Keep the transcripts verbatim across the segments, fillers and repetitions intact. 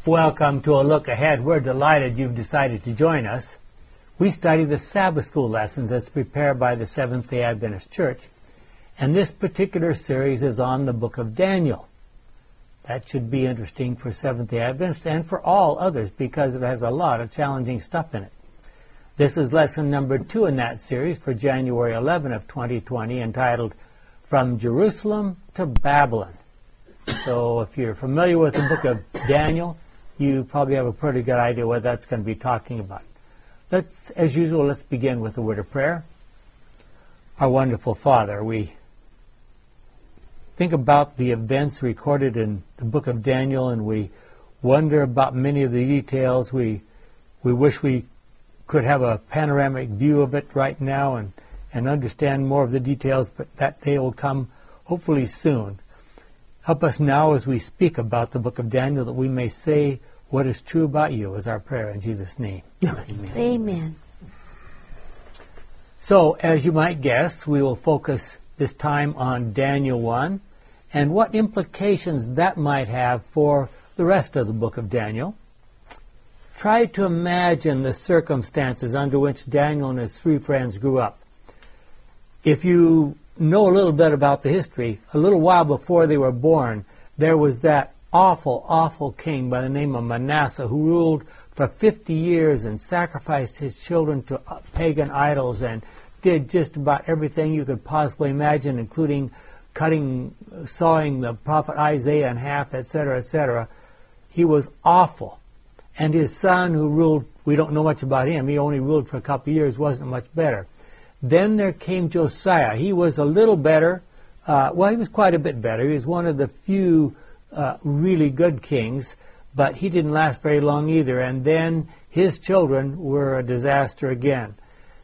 Welcome to a look ahead. We're delighted you've decided to join us. We study the Sabbath School lessons that's prepared by the Seventh-day Adventist Church, and this particular series is on the book of Daniel. That should be interesting for Seventh-day Adventists and for all others because it has a lot of challenging stuff in it. This is lesson number two in that series for January eleventh of twenty twenty, entitled From Jerusalem to Babylon. So if you're familiar with the book of Daniel, you probably have a pretty good idea what that's going to be talking about. Let's, as usual, let's begin with a word of prayer. Our wonderful Father, we think about the events recorded in the book of Daniel, and we wonder about many of the details. We we wish we could have a panoramic view of it right now and, and understand more of the details, but that day will come hopefully soon. Help us now as we speak about the book of Daniel that we may say what is true about you, is our prayer in Jesus' name. Amen. Amen. So, as you might guess, we will focus this time on Daniel one and what implications that might have for the rest of the book of Daniel. Try to imagine the circumstances under which Daniel and his three friends grew up. If you know a little bit about the history, a little while before they were born, there was that awful, awful king by the name of Manasseh who ruled for fifty years and sacrificed his children to pagan idols and did just about everything you could possibly imagine, including cutting, sawing the prophet Isaiah in half, et cetera, et cetera. He was awful. And his son, who ruled, we don't know much about him, he only ruled for a couple of years, wasn't much better. Then there came Josiah. He was a little better. Uh, well, he was quite a bit better. He was one of the few uh, really good kings, but he didn't last very long either. And then his children were a disaster again.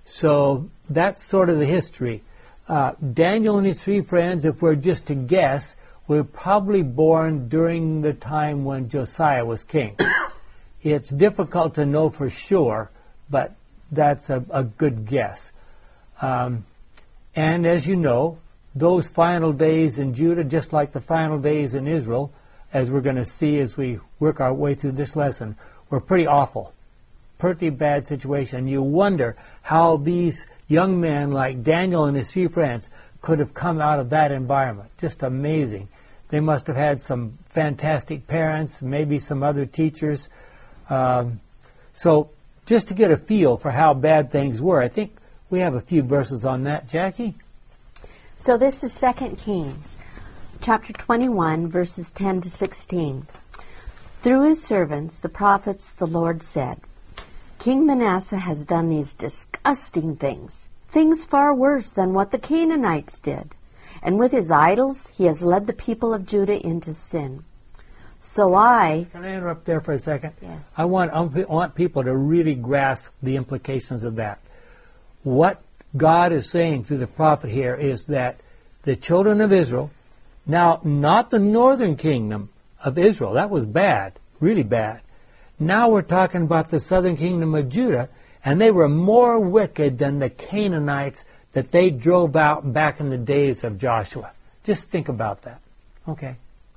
So that's sort of the history. Uh, Daniel and his three friends, if we're just to guess, were probably born during the time when Josiah was king. It's difficult to know for sure, but that's a, a good guess. Um, and as you know, those final days in Judah, just like the final days in Israel, as we're going to see as we work our way through this lesson, were pretty awful. Pretty bad situation. You wonder how these young men like Daniel and his three friends could have come out of that environment. Just amazing. They must have had some fantastic parents, maybe some other teachers. Um, so just to get a feel for how bad things were, I think we have a few verses on that. Jackie? So this is Second Kings, chapter twenty-one, verses ten to sixteen. Through his servants, the prophets, the Lord said, King Manasseh has done these disgusting things, things far worse than what the Canaanites did. And with his idols, he has led the people of Judah into sin. So I... Can I interrupt there for a second? Yes. I want, I want people to really grasp the implications of that. What God is saying through the prophet here is that the children of Israel, now not the northern kingdom of Israel, that was bad, really bad. Now we're talking about the southern kingdom of Judah, and they were more wicked than the Canaanites that they drove out back in the days of Joshua. Just think about that. Okay.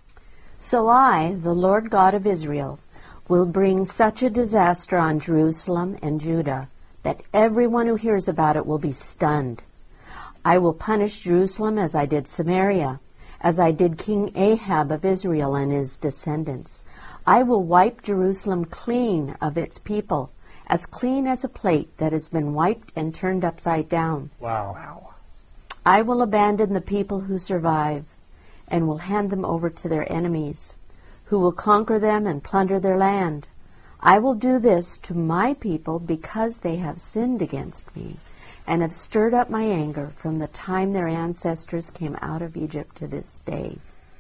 So I, the Lord God of Israel, will bring such a disaster on Jerusalem and Judah that everyone who hears about it will be stunned. I will punish Jerusalem as I did Samaria, as I did King Ahab of Israel and his descendants. I will wipe Jerusalem clean of its people, as clean as a plate that has been wiped and turned upside down. Wow. Wow. I will abandon the people who survive, and will hand them over to their enemies, who will conquer them and plunder their land. I will do this to my people because they have sinned against me and have stirred up my anger from the time their ancestors came out of Egypt to this day.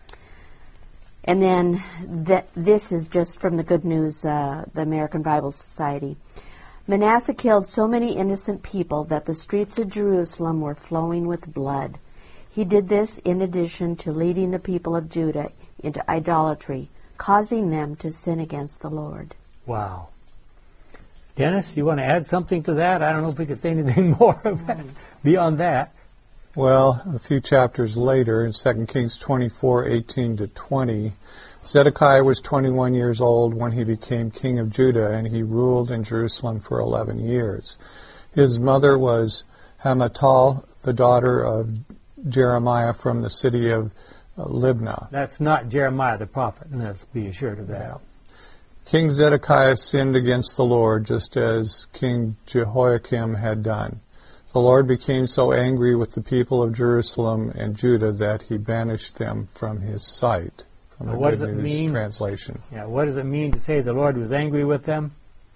And then th- this is just from the Good News, uh, the American Bible Society. Manasseh killed so many innocent people that the streets of Jerusalem were flowing with blood. He did this in addition to leading the people of Judah into idolatry, causing them to sin against the Lord. Wow. Dennis, you want to add something to that? I don't know if we could say anything more about, beyond that. Well, a few chapters later, in Second Kings twenty-four, eighteen to twenty, Zedekiah was twenty-one years old when he became king of Judah, and he ruled in Jerusalem for eleven years. His mother was Hamutal, the daughter of Jeremiah from the city of uh, Libnah. That's not Jeremiah the prophet, and let's be assured of that. Yeah. King Zedekiah sinned against the Lord, just as King Jehoiakim had done. The Lord became so angry with the people of Jerusalem and Judah that he banished them from his sight. From the what does Good it News mean? Translation. Yeah, what does it mean to say the Lord was angry with them?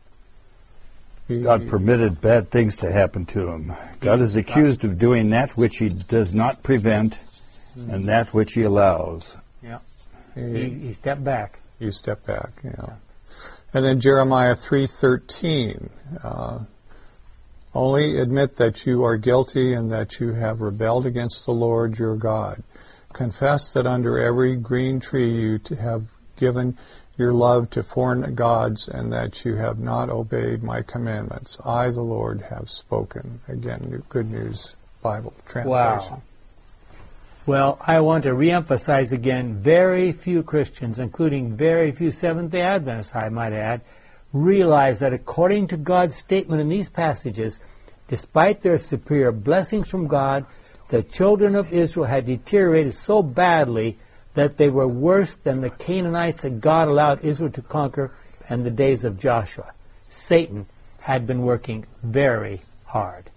He, God permitted bad things to happen to him. God is accused of doing that which he does not prevent and that which he allows. Yeah. he, He, he stepped back. he stepped back. You know. And then Jeremiah three thirteen. Uh, Only admit that you are guilty and that you have rebelled against the Lord your God. Confess that under every green tree you t- have given your love to foreign gods and that you have not obeyed my commandments. I, the Lord, have spoken. Again, New Good News Bible translation. Wow. Well, I want to reemphasize again, very few Christians, including very few Seventh-day Adventists, I might add, realize that according to God's statement in these passages, despite their superior blessings from God, the children of Israel had deteriorated so badly that they were worse than the Canaanites that God allowed Israel to conquer in the days of Joshua. Satan had been working very hard.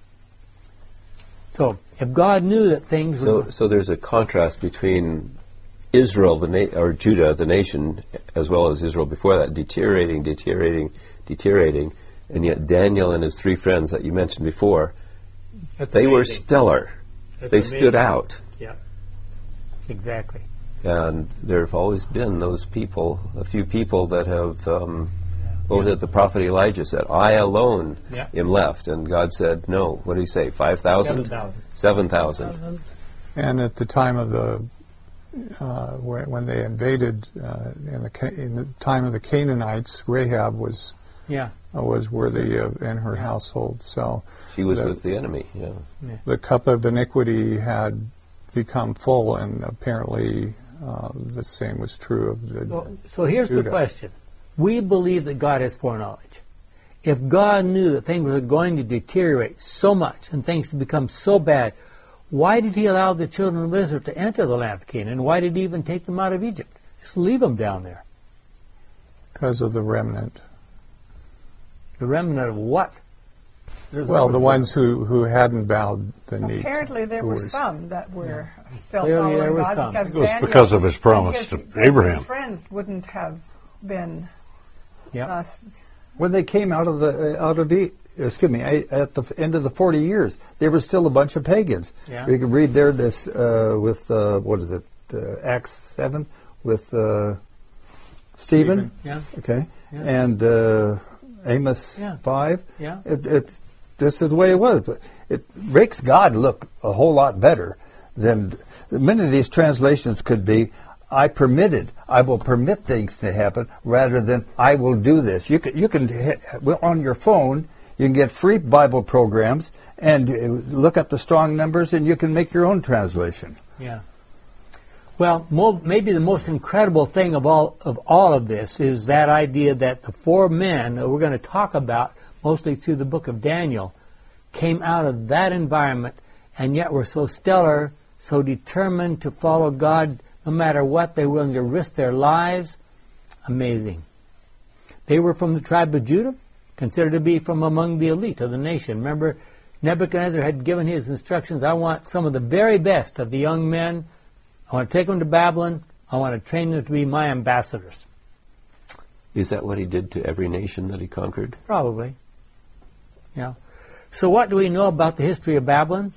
So, if God knew that things So, were... so there's a contrast between Israel, the na- or Judah, the nation, as well as Israel before that, deteriorating, deteriorating, deteriorating, and yet Daniel and his three friends that you mentioned before, That's they were amazing. stellar. That's they amazing. stood out. Yeah, exactly. And there have always been those people, a few people that have, um, what was it, the prophet Elijah said, I alone Yeah. am left. And God said, no, what did he say, five thousand? seven thousand. seven thousand. And at the time of the, uh, when, when they invaded, uh, in, the, Ca- in the time of the Canaanites, Rahab was Yeah. uh, was worthy of in her household. So She was the, with the enemy, yeah. the cup of iniquity had become full, and apparently uh, the same was true of the. So, so here's Judah. the question. We believe that God has foreknowledge. If God knew that things were going to deteriorate so much and things to become so bad, why did he allow the children of Israel to enter the land of Canaan? Why did he even take them out of Egypt? Just leave them down there. Because of the remnant. The remnant of what? There's Well, always the been- ones who, who hadn't bowed the knee. Apparently, there who were was- some that were still Clearly following there were God some. because It was Daniel because of his promise and his, to Abraham. His friends wouldn't have been. Yeah. Uh, When they came out of the uh, out of the excuse me I- at the end of the forty years, they were still a bunch of pagans. Yeah. We can read there this uh, with uh, what is it uh, Acts seven with uh, Stephen. Yeah. Okay, Yeah. and uh, Amos Yeah. five. Yeah. It, it this is the way it was, but it makes God look a whole lot better than many of these translations could be. I permitted. I will permit things to happen rather than I will do this. You can you can hit, well, on your phone. You can get free Bible programs and uh, look up the strong numbers, and you can make your own translation. Yeah. Well, mo- maybe the most incredible thing of all of all of this is that idea that the four men that we're going to talk about, mostly through the book of Daniel, came out of that environment and yet were so stellar, so determined to follow God no matter what. They were willing to risk their lives. Amazing. They were from the tribe of Judah, considered to be from among the elite of the nation. Remember, Nebuchadnezzar had given his instructions, I want some of the very best of the young men. I want to take them to Babylon. I want to train them to be my ambassadors. Is that what he did to every nation that he conquered? Probably. Yeah. So what do we know about the history of Babylon?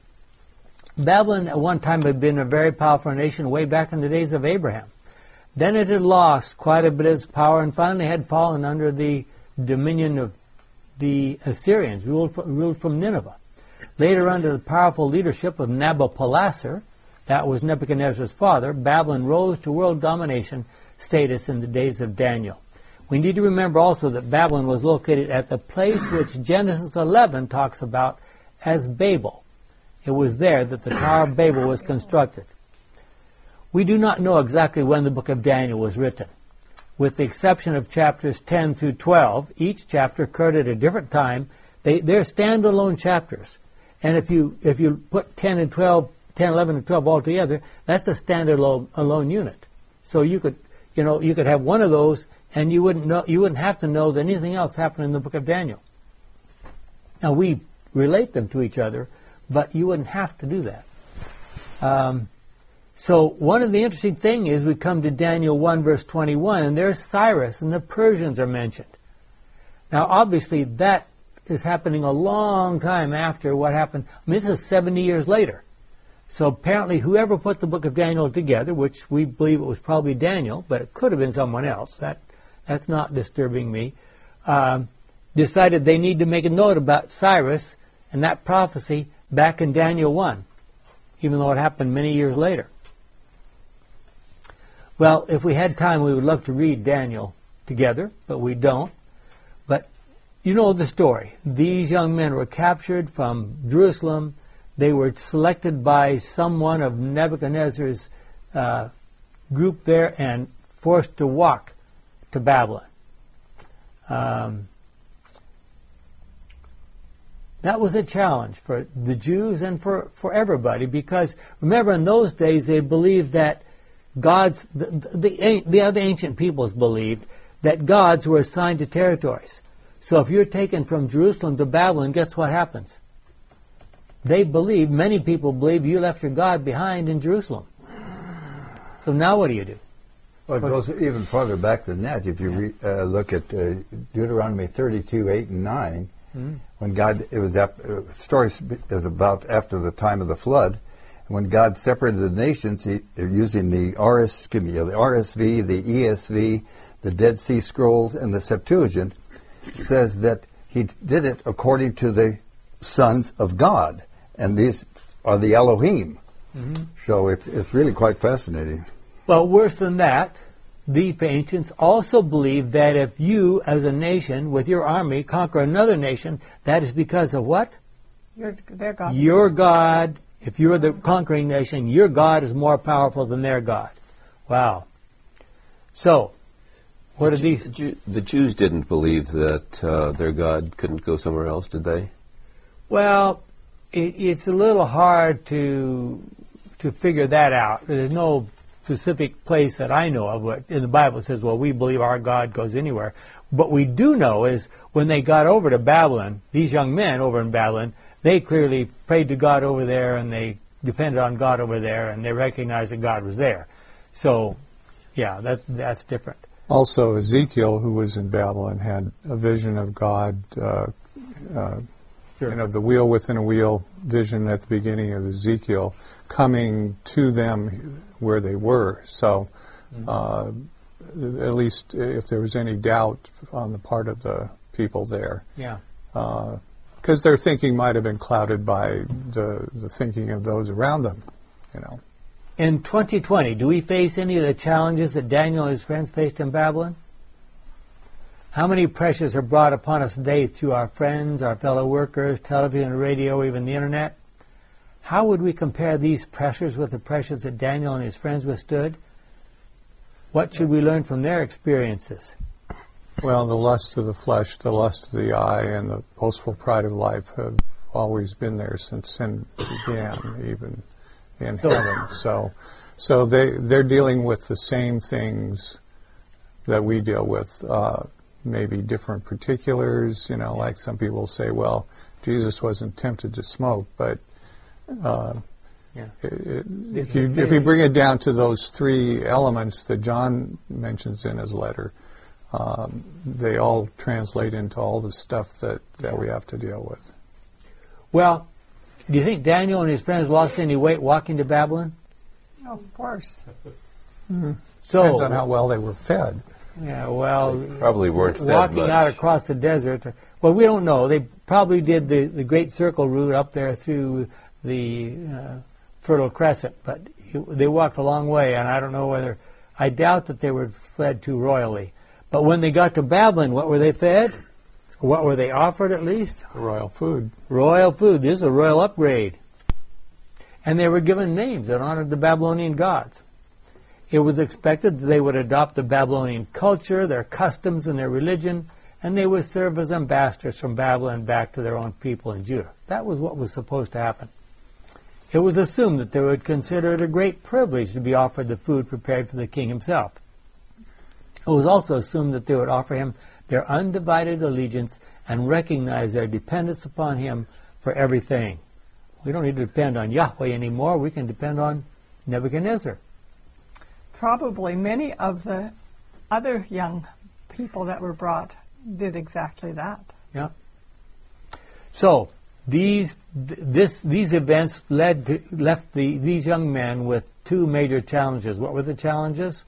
Babylon at one time had been a very powerful nation way back in the days of Abraham. Then it had lost quite a bit of its power and finally had fallen under the dominion of the Assyrians, ruled from, ruled from Nineveh. Later, under the powerful leadership of Nabopolassar, that was Nebuchadnezzar's father, Babylon rose to world domination status in the days of Daniel. We need to remember also that Babylon was located at the place which Genesis eleven talks about as Babel. It was there that the Tower of Babel was constructed. We do not know exactly when the book of Daniel was written. With the exception of chapters ten through twelve, each chapter occurred at a different time. They, they're standalone chapters. And if you if you put ten and twelve, ten, eleven, and twelve all together, that's a standalone alone unit. So you could, you know, you could have one of those, and you wouldn't know, you wouldn't have to know that anything else happened in the book of Daniel. Now we relate them to each other, but you wouldn't have to do that. Um, so one of the interesting things is we come to Daniel one verse twenty-one, and there's Cyrus, and the Persians are mentioned. Now obviously that is happening a long time after what happened. I mean, this is seventy years later. So apparently whoever put the book of Daniel together, which we believe it was probably Daniel, but it could have been someone else, that that's not disturbing me, um, decided they need to make a note about Cyrus and that prophecy back in Daniel one, even though it happened many years later. Well, if we had time, we would love to read Daniel together, but we don't. But you know the story. These young men were captured from Jerusalem. They were selected by someone of Nebuchadnezzar's uh, group there and forced to walk to Babylon. Um, that was a challenge for the Jews and for, for everybody, because remember in those days they believed that gods, the, the, the other ancient peoples believed that gods were assigned to territories. So if you're taken from Jerusalem to Babylon, guess what happens? They believe, many people believe, you left your God behind in Jerusalem. So now what do you do? Well, it goes even farther back than that. If you re, uh, look at uh, Deuteronomy thirty-two, eight and nine, mm-hmm. when God, it was, ap- uh, story is about after the time of the flood, when God separated the nations, he, using the R S, excuse me, the R S V, the E S V, the Dead Sea Scrolls, and the Septuagint, says that he did it according to the sons of God. And these are the Elohim. Mm-hmm. So it's it's really quite fascinating. Well, worse than that, the ancients also believed that if you, as a nation, with your army, conquer another nation, that is because of what? Your, their God. Your God. If you're the conquering nation, your God is more powerful than their God. Wow. So, what the are these? Jew, the Jews didn't believe that uh, their God couldn't go somewhere else, did they? Well, it, it's a little hard to to figure that out. There's no specific place that I know of what in the Bible says, well, we believe our God goes anywhere. What we do know is when they got over to Babylon, these young men over in Babylon, they clearly prayed to God over there, and they depended on God over there, and they recognized that God was there. So, yeah, that that's different. Also, Ezekiel, who was in Babylon, had a vision of God, uh, uh, Sure. you know, the wheel within a wheel vision at the beginning of Ezekiel, coming to them where they were. So, uh, at least if there was any doubt on the part of the people there. Yeah. Because their thinking might have been clouded by the, the thinking of those around them, you know. In twenty twenty, do we face any of the challenges that Daniel and his friends faced in Babylon? How many pressures are brought upon us today through our friends, our fellow workers, television, radio, even the internet? How would we compare these pressures with the pressures that Daniel and his friends withstood? What should we learn from their experiences? Well, the lust of the flesh, the lust of the eye, and the boastful pride of life have always been there since sin began, even in So- heaven. So, so they they're dealing with the same things that we deal with. Uh, maybe different particulars. You know, like some people say, well, Jesus wasn't tempted to smoke, but uh, Yeah. it, it, if you if you bring it down to those three elements that John mentions in his letter, um, they all translate into all the stuff that, that we have to deal with. Well, do you think Daniel and his friends lost any weight walking to Babylon? Oh, of course. So, Depends on how well they were fed. yeah, well, Probably weren't fed walking much. out across the desert. Well, we don't know. They probably did the, the Great Circle route up there through the uh, Fertile Crescent, but they walked a long way, and I don't know whether, I doubt that they were fed too royally. But when they got to Babylon, what were they fed? What were they offered at least? Royal food. Royal food. This is a royal upgrade. And they were given names that honored the Babylonian gods. It was expected that they would adopt the Babylonian culture, their customs, and their religion, and they would serve as ambassadors from Babylon back to their own people in Judah. That was what was supposed to happen. It was assumed that they would consider it a great privilege to be offered the food prepared for the king himself. It was also assumed that they would offer him their undivided allegiance and recognize their dependence upon him for everything. We don't need to depend on Yahweh anymore. We can depend on Nebuchadnezzar. Probably many of the other young people that were brought did exactly that. Yeah. So these this these events led to, left the these young men with two major challenges. What were the challenges?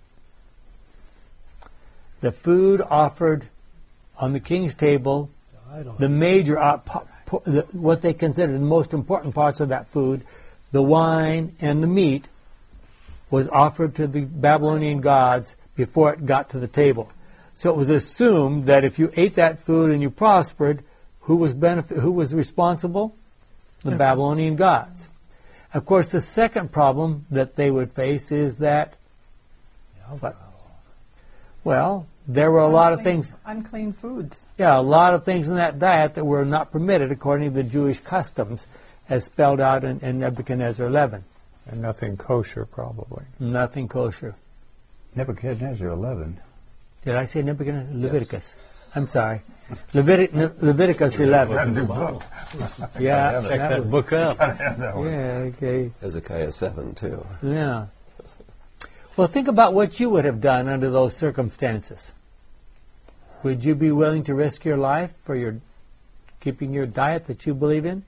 The food offered on the king's table, the major uh, po- po- the, what they considered the most important parts of that food, the wine and the meat, was offered to the Babylonian gods before it got to the table. So it was assumed that if you ate that food and you prospered, who was benefit, who was responsible? The yeah. Babylonian gods. Of course, the second problem that they would face is that, what? Well, there were a unclean, lot of things. Unclean foods. Yeah, a lot of things in that diet that were not permitted according to the Jewish customs, as spelled out in, in Nebuchadnezzar eleven. And nothing kosher, probably. Nothing kosher. Nebuchadnezzar eleven. Did I say Nebuchadnezzar? Leviticus. Yes. I'm sorry. Levitic, Ne- Leviticus eleven. Yeah, check that, that book up. Yeah, okay. Hezekiah seven, too. Yeah. Well, think about what you would have done under those circumstances. Would you be willing to risk your life for your keeping your diet that you believe in?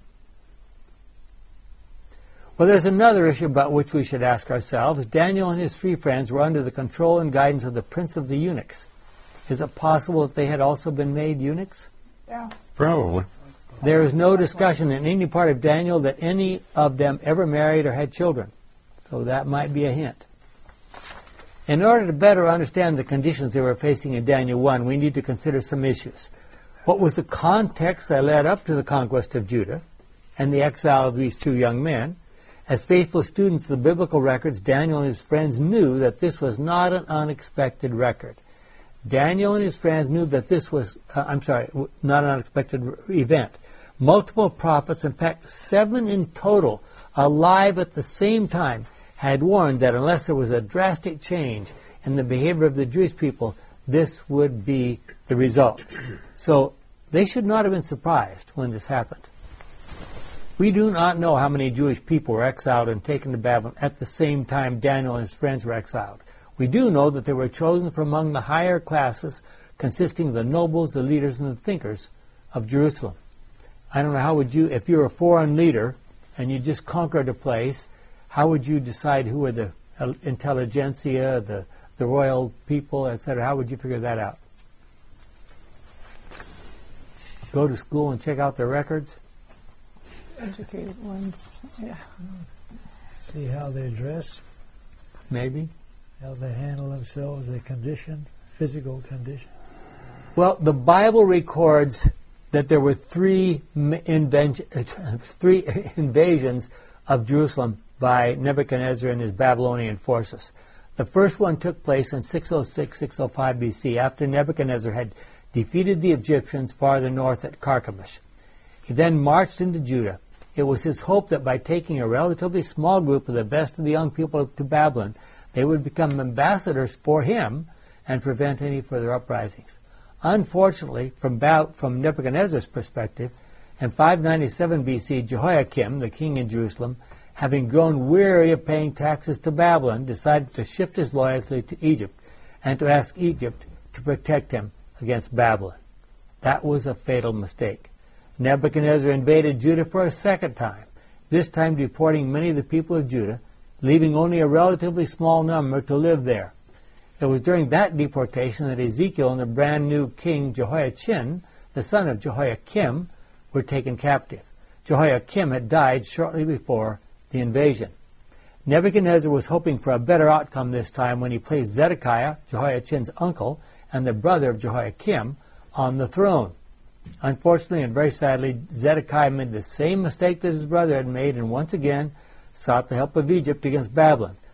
Well, there's another issue about which we should ask ourselves. Daniel and his three friends were under the control and guidance of the prince of the eunuchs. Is it possible that they had also been made eunuchs? Yeah. Probably. There is no discussion in any part of Daniel that any of them ever married or had children. So that might be a hint. In order to better understand the conditions they were facing in Daniel one, we need to consider some issues. What was the context that led up to the conquest of Judah and the exile of these two young men? As faithful students of the biblical records, Daniel and his friends knew that this was not an unexpected record. Daniel and his friends knew that this was, uh, I'm sorry, not an unexpected r- event. Multiple prophets, in fact, seven in total, alive at the same time, had warned that unless there was a drastic change in the behavior of the Jewish people, this would be the result. So they should not have been surprised when this happened. We do not know how many Jewish people were exiled and taken to Babylon at the same time Daniel and his friends were exiled. We do know that they were chosen from among the higher classes, consisting of the nobles, the leaders, and the thinkers of Jerusalem. I don't know, how would you, if you're a foreign leader and you just conquered a place, how would you decide who were the uh, intelligentsia, the, the royal people, et cetera? How would you figure that out? Go to school and check out their records? Educated ones, yeah. See how they dress, Maybe. how they handle themselves, their condition, physical condition. Well, the Bible records that there were three, inven- three invasions of Jerusalem by Nebuchadnezzar and his Babylonian forces. The first one took place in six oh six, six oh five B C, after Nebuchadnezzar had defeated the Egyptians farther north at Carchemish. He then marched into Judah. It was his hope that by taking a relatively small group of the best of the young people to Babylon, they would become ambassadors for him and prevent any further uprisings. Unfortunately, from, ba- from Nebuchadnezzar's perspective, in five ninety-seven B C, Jehoiakim, the king in Jerusalem, having grown weary of paying taxes to Babylon, decided to shift his loyalty to Egypt and to ask Egypt to protect him against Babylon. That was a fatal mistake. Nebuchadnezzar invaded Judah for a second time, this time deporting many of the people of Judah, leaving only a relatively small number to live there. It was during that deportation that Ezekiel and the brand new king Jehoiachin, the son of Jehoiakim, were taken captive. Jehoiakim had died shortly before the invasion. Nebuchadnezzar was hoping for a better outcome this time when he placed Zedekiah, Jehoiachin's uncle, and the brother of Jehoiakim, on the throne. Unfortunately and very sadly, Zedekiah made the same mistake that his brother had made and once again sought the help of Egypt against Babylon.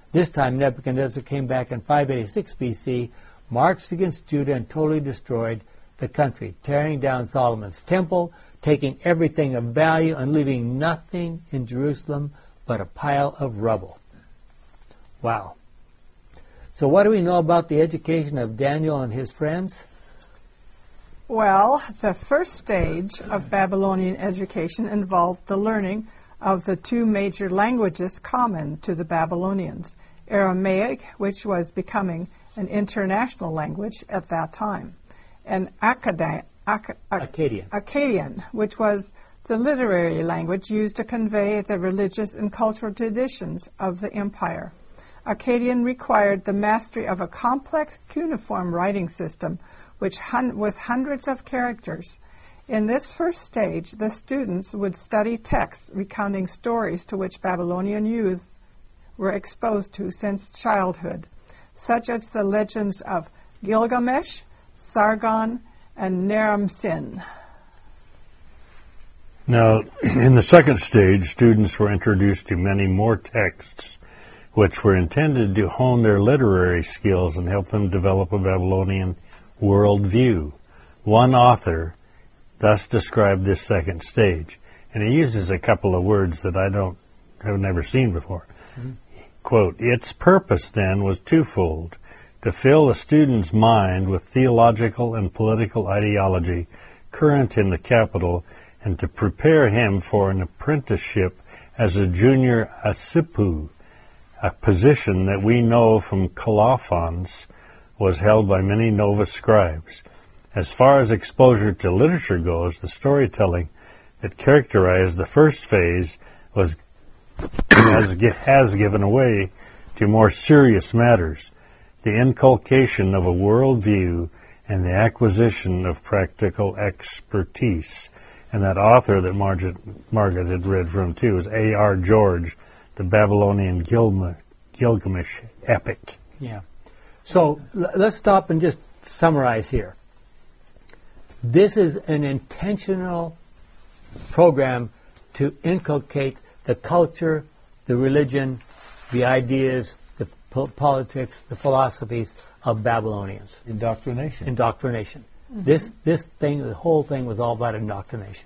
This time Nebuchadnezzar came back in five eighty-six B C, marched against Judah and totally destroyed the country, tearing down Solomon's temple, taking everything of value and leaving nothing in Jerusalem but a pile of rubble. Wow. So what do we know about the education of Daniel and his friends? Well, the first stage of Babylonian education involved the learning of the two major languages common to the Babylonians, Aramaic, which was becoming an international language at that time, and Akkadian, Ak- Ak- Akkadian. Akkadian, which was the literary language used to convey the religious and cultural traditions of the empire. Akkadian required the mastery of a complex cuneiform writing system which hun- with hundreds of characters. In this first stage, the students would study texts recounting stories to which Babylonian youth were exposed to since childhood, such as the legends of Gilgamesh, Sargon, and Naram-Sin. Now, in the second stage, students were introduced to many more texts which were intended to hone their literary skills and help them develop a Babylonian worldview. One author thus described this second stage, and he uses a couple of words that I don't have never seen before. Mm-hmm. Quote, "Its purpose then was twofold, to fill the student's mind with theological and political ideology current in the capital, and to prepare him for an apprenticeship as a junior asipu, a position that we know from Colophons was held by many novice scribes. As far as exposure to literature goes, the storytelling that characterized the first phase was has, has given way to more serious matters, the inculcation of a worldview and the acquisition of practical expertise." And that author that Margaret, Margaret had read from, too, is A R George, the Babylonian Gilma, Gilgamesh epic. Yeah. So l- let's stop and just summarize here. This is an intentional program to inculcate the culture, the religion, the ideas, the po- politics, the philosophies of Babylonians. Indoctrination. Indoctrination. Mm-hmm. This this thing, the whole thing was all about indoctrination.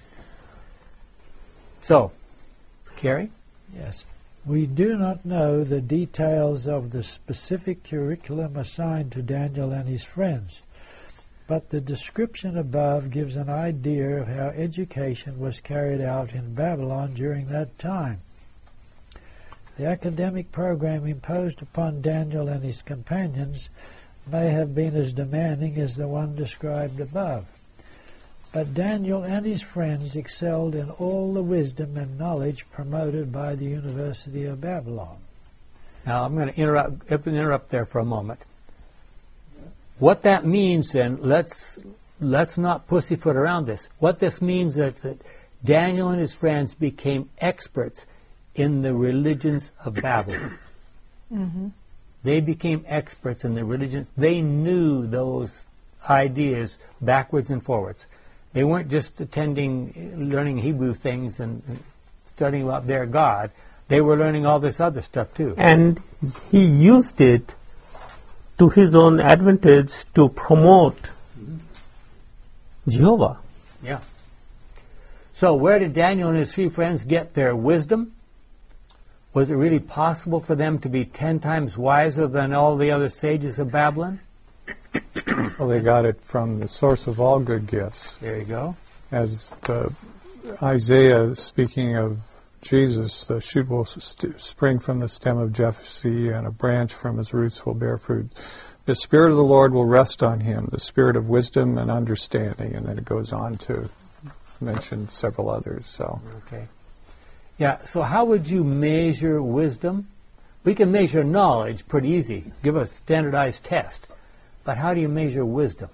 So, Carrie? Yes. We do not know the details of the specific curriculum assigned to Daniel and his friends, but the description above gives an idea of how education was carried out in Babylon during that time. The academic program imposed upon Daniel and his companions may have been as demanding as the one described above. But Daniel and his friends excelled in all the wisdom and knowledge promoted by the University of Babylon. Now, I'm going to interrupt, interrupt there for a moment. What that means, then, let's let's not pussyfoot around this. What this means is that Daniel and his friends became experts in the religions of Babylon. Mm-hmm. They became experts in the religions. They knew those ideas backwards and forwards. They weren't just attending, learning Hebrew things and, and studying about their God. They were learning all this other stuff too. And he used it to his own advantage to promote mm-hmm. Jehovah. Yeah. So where did Daniel and his three friends get their wisdom? Was it really possible for them to be ten times wiser than all the other sages of Babylon? Well, they got it from the source of all good gifts. There you go. As the Isaiah, speaking of Jesus, the shoot will st- spring from the stem of Jesse, and a branch from his roots will bear fruit. The Spirit of the Lord will rest on him, the Spirit of wisdom and understanding. And then it goes on to mention several others. So, okay. Yeah, so how would you measure wisdom? We can measure knowledge pretty easy. Give a standardized test. But how do you measure wisdom?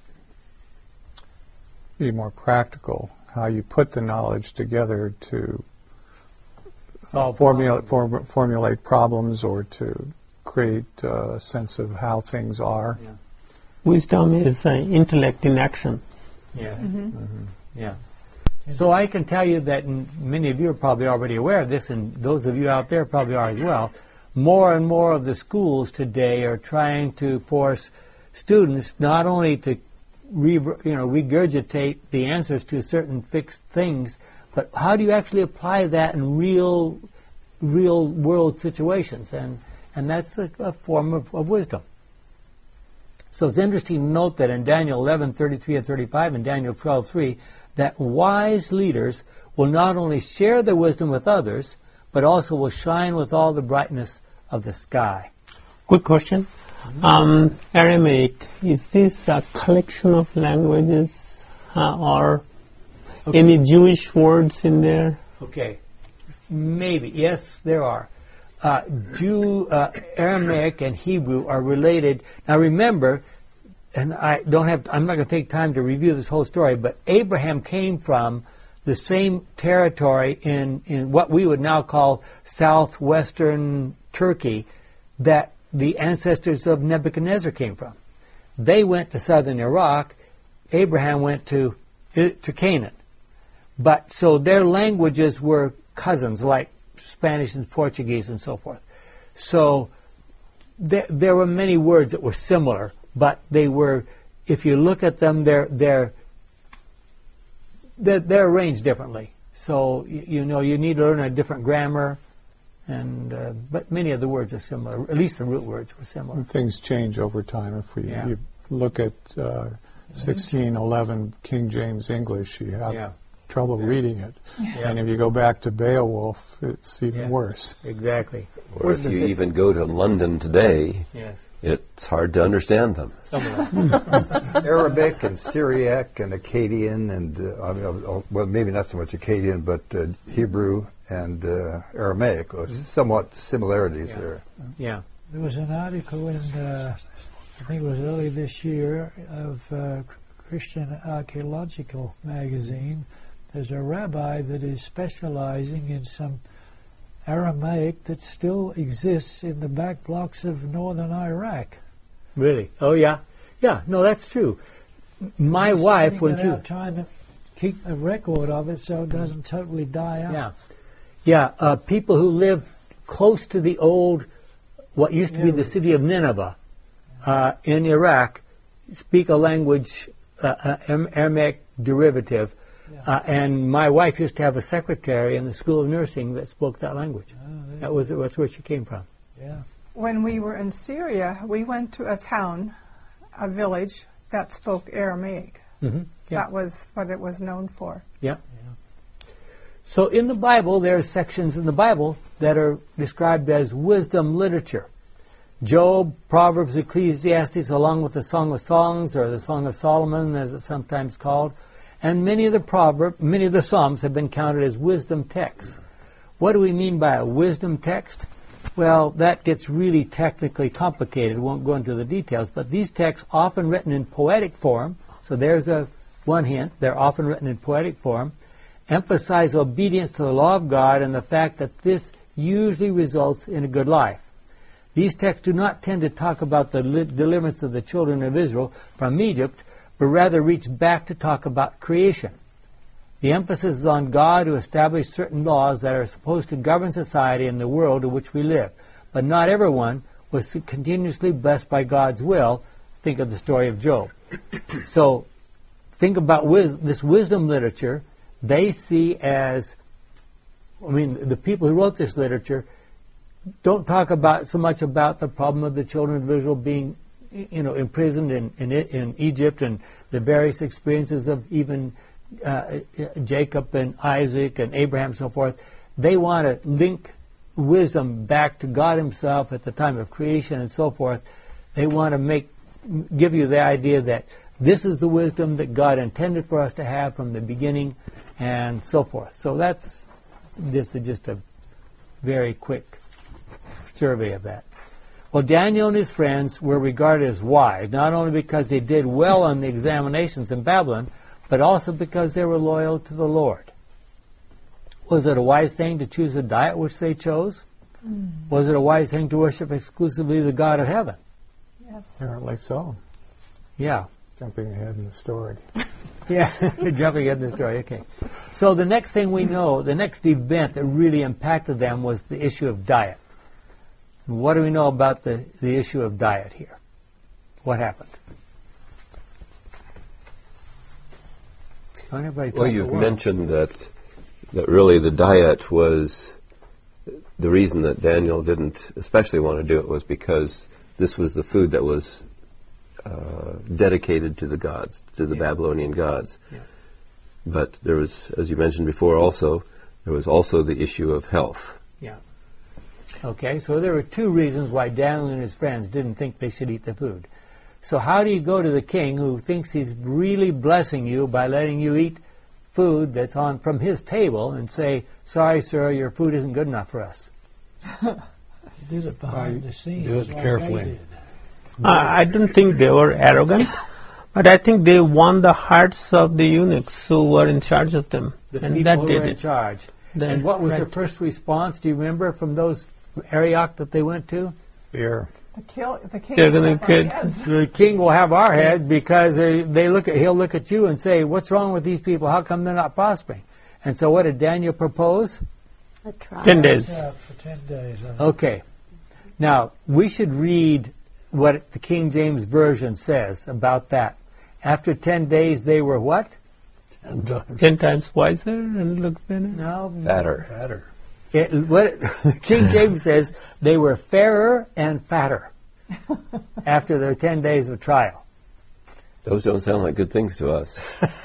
Be more practical. How you put the knowledge together to Solve formulate, form, formulate problems or to create a sense of how things are. Yeah. Wisdom is uh, intellect in action. Yeah. Mm-hmm. Mm-hmm. Yeah. So I can tell you that, and many of you are probably already aware of this, and those of you out there probably are as well, more and more of the schools today are trying to force students not only to re, you know, regurgitate the answers to certain fixed things, but how do you actually apply that in real, real world situations? And and that's a, a form of, of wisdom. So it's interesting to note that in Daniel eleven, thirty-three and thirty-five, and Daniel twelve, three, that wise leaders will not only share their wisdom with others, but also will shine with all the brightness of the sky. Good question. Um, Aramaic, is this a collection of languages uh, or okay. any Jewish words in there? Okay, maybe. Yes, there are. Uh, Jew, uh, Aramaic and Hebrew are related. Now remember, and I don't have, I'm not going to take time to review this whole story, but Abraham came from the same territory in, in what we would now call southwestern Turkey that the ancestors of Nebuchadnezzar came from. They went to southern Iraq. Abraham went to, to Canaan. But so their languages were cousins, like Spanish and Portuguese and so forth. So there, there were many words that were similar, but they were, if you look at them, they're they're they're, they're arranged differently. So you, you know you need to learn a different grammar, and uh, but many of the words are similar. At least the root words were similar. And things change over time. If we Yeah. you look at uh, sixteen eleven King James English, you have Yeah. trouble reading it. Yeah. And if you go back to Beowulf, it's even Yeah. worse. Exactly. Or if you even go to London today, Yes. it's hard to understand them. Some of them. Arabic and Syriac and Akkadian and, uh, I mean, uh, well, maybe not so much Akkadian, but uh, Hebrew and uh, Aramaic. Well, somewhat similarities Yeah. there. Yeah. There was an article in, uh, I think it was early this year, of uh, Christian Archaeological magazine. There's a rabbi that is specializing in some Aramaic that still exists in the back blocks of northern Iraq. Really? Oh, yeah. Yeah, no, that's true. My He's wife, sending when it she... out, trying to keep a record of it so it doesn't totally die out. Yeah. Yeah, uh, people who live close to the old, what used to be the city of Nineveh uh, in Iraq, speak a language, uh, uh, Aramaic derivative. Uh, and my wife used to have a secretary in the School of Nursing that spoke that language. Oh, That was that's where she came from. Yeah. When we were in Syria, we went to a town, a village, that spoke Aramaic. Mm-hmm. Yeah. That was what it was known for. Yeah. So in the Bible, there are sections in the Bible that are described as wisdom literature. Job, Proverbs, Ecclesiastes, along with the Song of Songs, or the Song of Solomon, as it's sometimes called, and many of the proverbs, many of the Psalms have been counted as wisdom texts. What do we mean by a wisdom text? Well, that gets really technically complicated. Won't go into the details, but these texts, often written in poetic form, so there's a one hint, they're often written in poetic form, emphasize obedience to the law of God and the fact that this usually results in a good life. These texts do not tend to talk about the li- deliverance of the children of Israel from Egypt, but rather reach back to talk about creation. The emphasis is on God who established certain laws that are supposed to govern society and the world in which we live. But not everyone was continuously blessed by God's will. Think of the story of Job. So think about wis- this wisdom literature. They see as, I mean, the people who wrote this literature don't talk about so much about the problem of the children of Israel being, you know, imprisoned in, in, in Egypt and the various experiences of even uh, Jacob and Isaac and Abraham and so forth. They want to link wisdom back to God himself at the time of creation and so forth. They want to make, give you the idea that this is the wisdom that God intended for us to have from the beginning and so forth. So that's, this is just a very quick survey of that. Well, Daniel and his friends were regarded as wise, not only because they did well on the examinations in Babylon, but also because they were loyal to the Lord. Was it a wise thing to choose a diet which they chose? Mm. Was it a wise thing to worship exclusively the God of heaven? Yes. Apparently so. Yeah. Jumping ahead in the story. Yeah, jumping ahead in the story, okay. So the next thing we know, the next event that really impacted them was the issue of diet. What do we know about the, the issue of diet here? What happened? Don't everybody Well, talk you've at once. mentioned that that really the diet was the reason that Daniel didn't especially want to do it was because this was the food that was uh, dedicated to the gods, to the Yeah. Babylonian gods. Yeah. But there was, as you mentioned before also, there was also the issue of health. Yeah. Okay, so there were two reasons why Daniel and his friends didn't think they should eat the food. So how do you go to the king who thinks he's really blessing you by letting you eat food that's on from his table and say, sorry, sir, your food isn't good enough for us? He did it behind the scenes. do it like carefully. they did. I I don't think they were arrogant, but I think they won the hearts of the eunuchs who were in charge of them, The and people that who did were in it. charge. The- and what was right. their first response? Do you remember from those Arioch that they went to? Fear. The, kill, the king They're will gonna have our kill- heads. The king will have our head because they, they look at he'll look at you and say, "What's wrong with these people? How come they're not prospering?" And so, what did Daniel propose? A trial. Ten days. Yeah, for ten days. uh, Okay. Now, we should read what the King James Version says about that. After ten days, they were what? And uh, Ten times wiser and look better. No. Fatter. fatter. It, what King James says, they were fairer and fatter after their ten days of trial. Those don't sound like good things to us.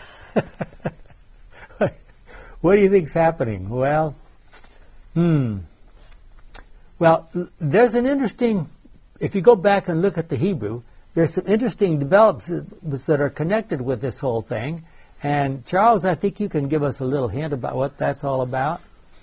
What do you think's happening? Well, hmm. Well, l- there's an interesting, if you go back and look at the Hebrew, there's some interesting developments that are connected with this whole thing. And Charles, I think you can give us a little hint about what that's all about.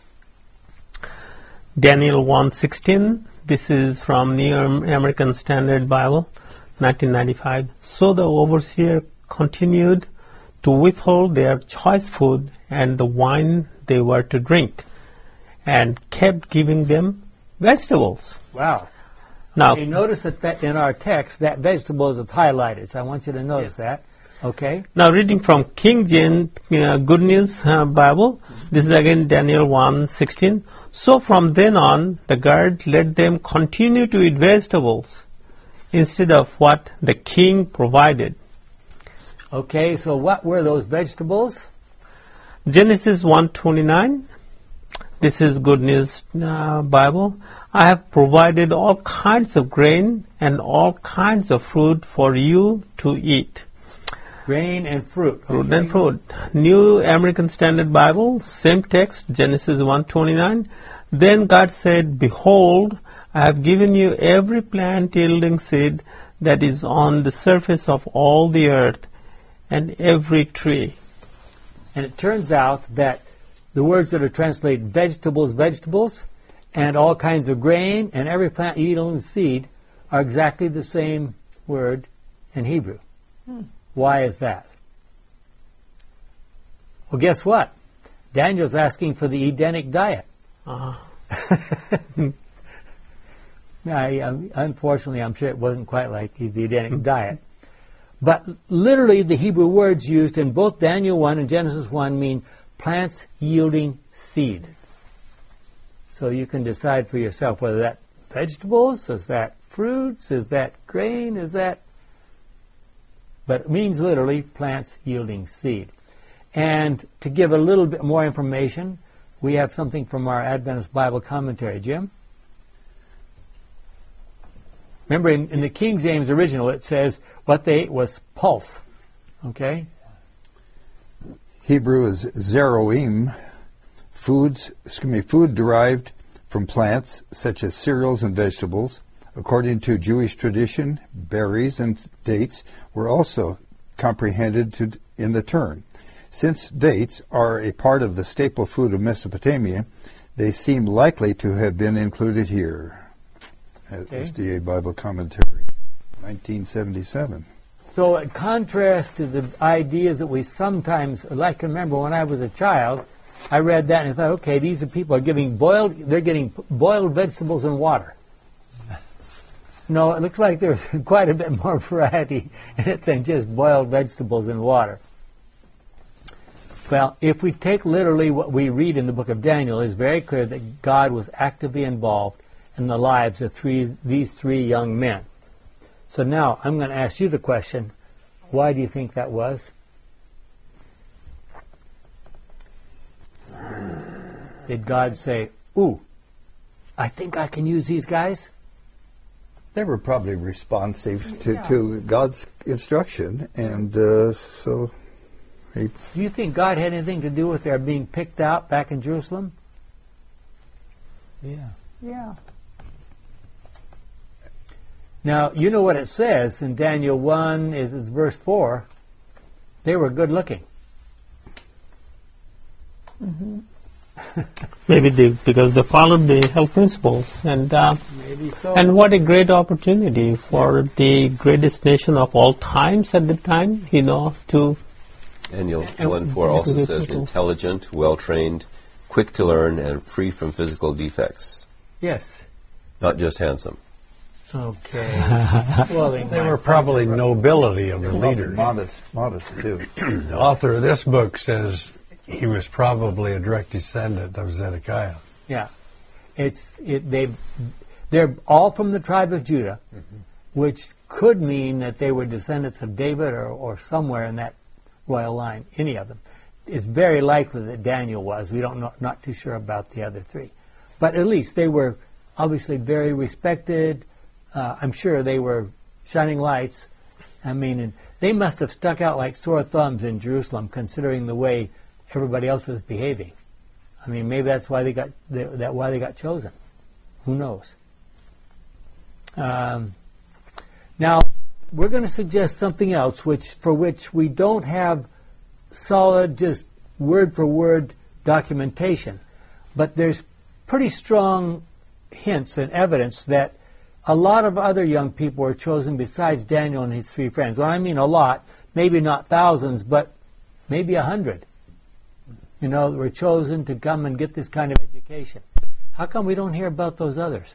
Daniel one sixteen. This is from New American Standard Bible, nineteen ninety-five. So the overseer continued to withhold their choice food and the wine they were to drink, and kept giving them vegetables. Wow. Now, You notice that, that in our text, that vegetables is highlighted. So I want you to notice that. Okay? now reading from King James uh, Good News uh, Bible. This is again Daniel one sixteen. So from then on, the guard let them continue to eat vegetables instead of what the king provided. Okay, so what were those vegetables? Genesis one twenty-nine. This is Good News uh, Bible. I have provided all kinds of grain and all kinds of fruit for you to eat. Grain and fruit. Fruit okay? and fruit. New American Standard Bible, same text, Genesis one twenty-nine. Then God said, Behold, I have given you every plant yielding seed that is on the surface of all the earth, and every tree. And it turns out that the words that are translated vegetables, vegetables, and all kinds of grain, and every plant yielding seed are exactly the same word in Hebrew. Hmm. Why is that? Well, guess what? Daniel's asking for the Edenic diet. Uh, I, um, unfortunately, I'm sure it wasn't quite like the Edenic diet. But literally, the Hebrew words used in both Daniel one and Genesis one mean plants yielding seed. So you can decide for yourself whether that vegetables, is that fruits, is that grain, is that... But it means literally plants yielding seed. And to give a little bit more information, we have something from our Adventist Bible commentary. Jim? Remember, in, in the King James original, it says what they ate was pulse. Okay? Hebrew is zeroim, foods, excuse me, food derived from plants such as cereals and vegetables. According to Jewish tradition, berries and dates were also comprehended to, in the term. Since dates are a part of the staple food of Mesopotamia, they seem likely to have been included here. Okay. S D A Bible Commentary, nineteen seventy-seven. So in contrast to the ideas that we sometimes, like I remember when I was a child, I read that and I thought, okay, these are people are giving boiled, they're getting boiled vegetables and water. No, it looks like there's quite a bit more variety in it than just boiled vegetables and water. Well, if we take literally what we read in the book of Daniel, it's very clear that God was actively involved in the lives of three, these three young men. So now I'm going to ask you the question, why do you think that was? Did God say, ooh, I think I can use these guys? They were probably responsive to, Yeah. to God's instruction, and uh, so he. Do you think God had anything to do with their being picked out back in Jerusalem? Yeah. Yeah. Now, you know what it says in Daniel one, is it's verse four. They were good looking. Maybe they, because they followed the health principles, and uh, Maybe so. and what a great opportunity for the greatest nation of all times at the time, you know, to Daniel And- one four also Good says people. intelligent, well-trained, quick to learn, and free from physical defects. Yes. Not just handsome. Okay. Well, they, They might- were probably nobility of the leaders. Modest, modest too. The author of this book says he was probably a direct descendant of Zedekiah. Yeah. It's it, they they're all from the tribe of Judah, which could mean that they were descendants of David or, or somewhere in that royal line, any of them. It's very likely that Daniel was. We don't know, not too sure about the other three. But at least they were obviously very respected. Uh, I'm sure they were shining lights. I mean, and they must have stuck out like sore thumbs in Jerusalem, considering the way everybody else was behaving. I mean, maybe that's why they got they, that why they got chosen. Who knows? Um, now, we're going to suggest something else, which for which we don't have solid, just word for word documentation, but there's pretty strong hints and evidence that a lot of other young people were chosen besides Daniel and his three friends. When I mean a lot, maybe not thousands, but maybe a hundred. You know, that were chosen to come and get this kind of education. How come we don't hear about those others?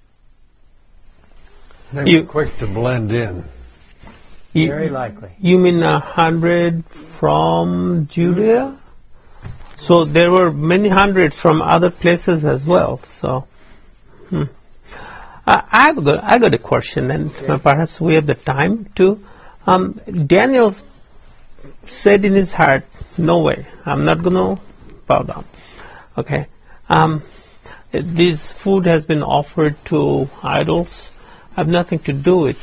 They You- were quick to blend in. you, Very likely. you mean a hundred from Judea? So there were many hundreds from other places as well. So, hmm. I, I've got I got a question, and uh, perhaps we have the time to. Um, Daniel said in his heart, "No way, I'm not going to bow down." Okay, um, this food has been offered to idols. I have nothing to do with.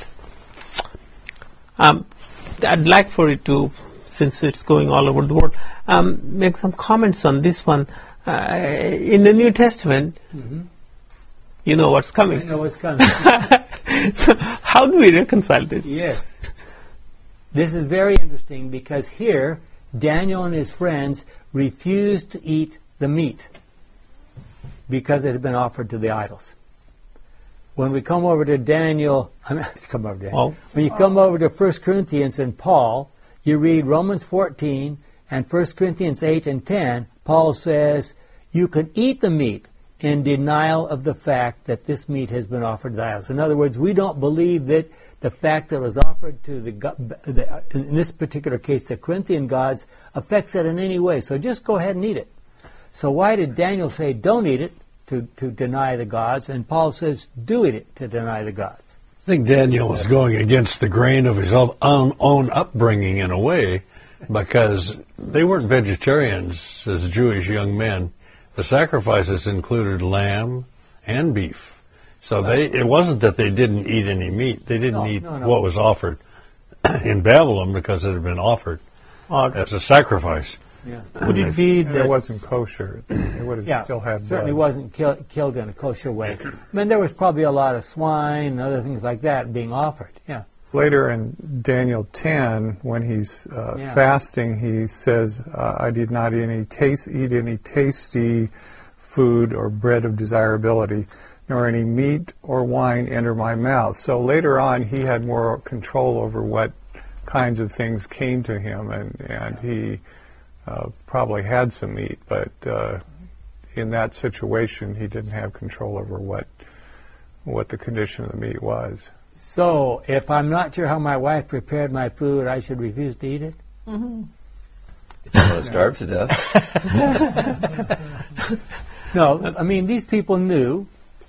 Um, I'd like for you to, since it's going all over the world, um, make some comments on this one. Uh, in the New Testament, Mm-hmm. you know what's I coming. know what's coming. So how do we reconcile this? Yes. This is very interesting because here, Daniel and his friends refused to eat the meat because it had been offered to the idols. When we come over to Daniel, I mean, come over to Daniel. Oh. When you come over to First Corinthians and Paul, you read Romans fourteen and First Corinthians eight and ten, Paul says, you can eat the meat in denial of the fact that this meat has been offered to the idols. In other words, we don't believe that the fact that it was offered to the, go- the, in this particular case, the Corinthian gods, affects it in any way. So just go ahead and eat it. So why did Daniel say, don't eat it, to, to deny the gods, and Paul says, do eat it, to deny the gods? I think Daniel was going against the grain of his own, own upbringing in a way, because they weren't vegetarians as Jewish young men. The sacrifices included lamb and beef. So they, it wasn't that they didn't eat any meat. They didn't No, eat no, no. what was offered in Babylon because it had been offered Or as a sacrifice. Yeah. could it be And it that wasn't kosher. It would have Yeah, still had certainly blood. wasn't kill, killed in a kosher way. I mean, there was probably a lot of swine and other things like that being offered. Yeah. Later in Daniel ten, when he's uh, Yeah. fasting, he says, uh, I did not eat any, taste, eat any tasty food or bread of desirability, nor any meat or wine enter my mouth. So later on, he had more control over what kinds of things came to him, and, and he uh, probably had some meat, but uh, in that situation, he didn't have control over what what the condition of the meat was. So, if I'm not sure how my wife prepared my food, I should refuse to eat it? If you want to starve to death. No, I mean, these people knew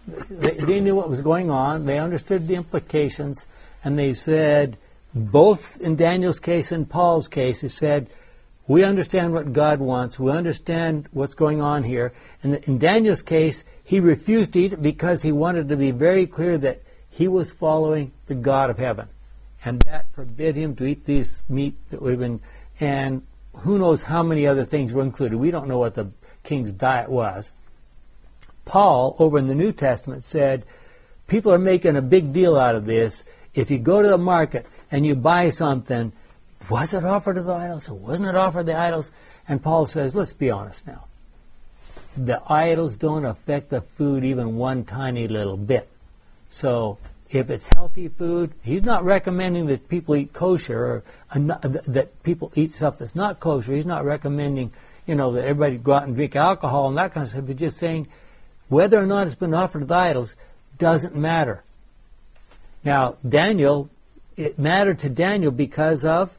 they, they knew what was going on. They understood the implications, and they said, both in Daniel's case and Paul's case, they said, we understand what God wants. We understand what's going on here. And in Daniel's case, he refused to eat it because he wanted to be very clear that he was following the God of heaven. And that forbid him to eat this meat that would have been, and who knows how many other things were included. We don't know what the king's diet was. Paul, over in the New Testament, said, people are making a big deal out of this. If you go to the market and you buy something, was it offered to the idols or wasn't it offered to the idols? And Paul says, let's be honest now. The idols don't affect the food even one tiny little bit. So if it's healthy food, he's not recommending that people eat kosher or uh, that people eat stuff that's not kosher. He's not recommending, you know, that everybody go out and drink alcohol and that kind of stuff. He's just saying whether or not it's been offered to the idols doesn't matter. Now, Daniel, it mattered to Daniel because of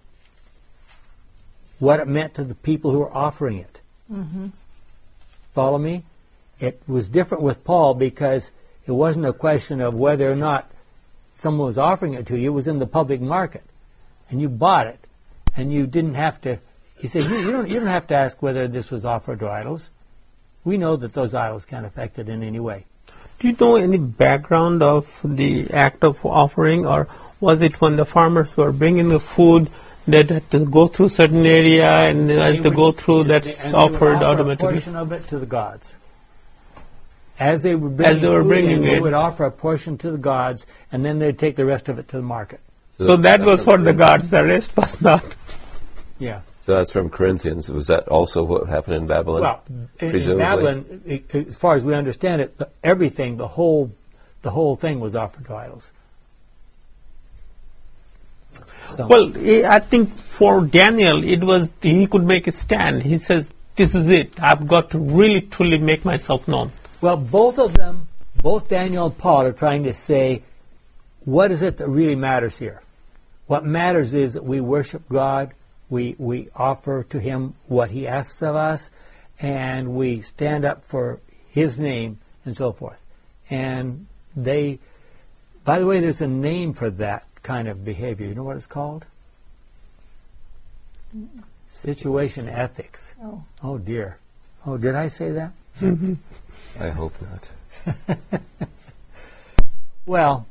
what it meant to the people who were offering it. Mm-hmm. Follow me? It was different with Paul because it wasn't a question of whether or not someone was offering it to you. It was in the public market. And you bought it. And you didn't have to, he said, you, you, don't, you don't have to ask whether this was offered to idols. We know that those idols can't affect it in any way. Do you know any background of the act of offering, or was it when the farmers were bringing the food that had to go through certain area, and as they go through, that's and offered offer automatically? A portion of it to the gods. As they were bringing, as they were bringing in, it, they would offer a portion to the gods, and then they'd take the rest of it to the market. So, so that was for the gods. The rest was not. Yeah. So that's from Corinthians. Was that also what happened in Babylon? Well, in, in Babylon, it, as far as we understand it, everything, the whole, the whole thing was offered to idols. So. Well, I think for Daniel, it was he could make a stand. He says, "This is it. I've got to really, truly make myself known." Well, both of them, both Daniel and Paul, are trying to say, what is it that really matters here? What matters is that we worship God. We we offer to Him what He asks of us, and we stand up for His name and so forth. And they, by the way, there's a name for that kind of behavior. You know what it's called? Situation ethics. Oh. Oh dear. Oh, did I say that? I hope not. Well,